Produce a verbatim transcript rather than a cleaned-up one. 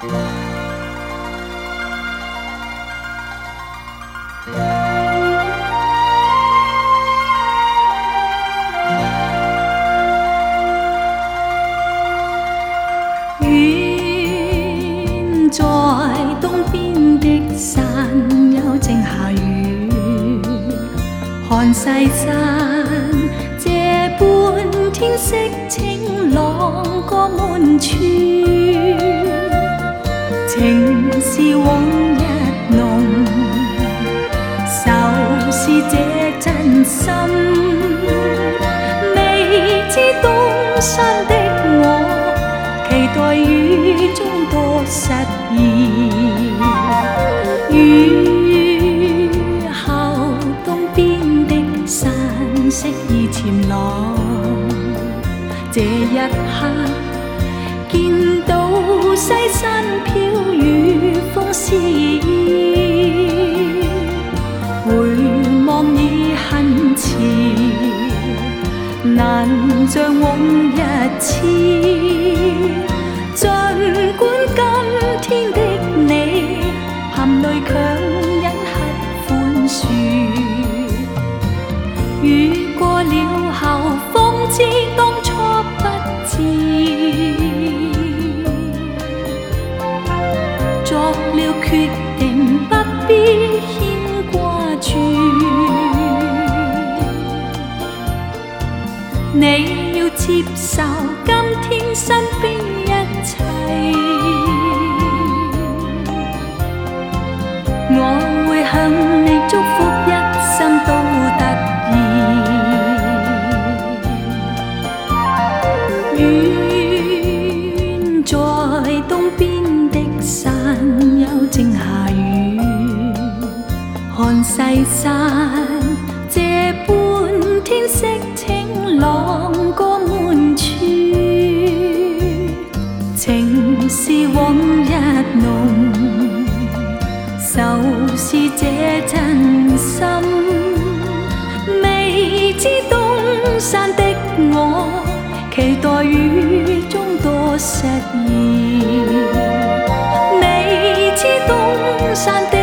远在东边的山丘正下雨，看西山这般天色清朗歌满处，情是往日浓，愁是这真心，未知东山的我，期待雨中多实現。雨後東邊的山色已漸朗，這一刻見到西山飄雨風絲衣，回望已很遲，難像往日痴。儘管今天的你含淚強忍刻寬恕，雨過了後方知當初不智，作了決定不必牽掛住，你要接受今天身邊一切，我會向你祝福一生都得意。遠在東邊的山丘正下雨，看西山這般天色清朗歌滿處，情是往日濃，愁是這真心，未知東山的我，期待雨中多實現，未知東山的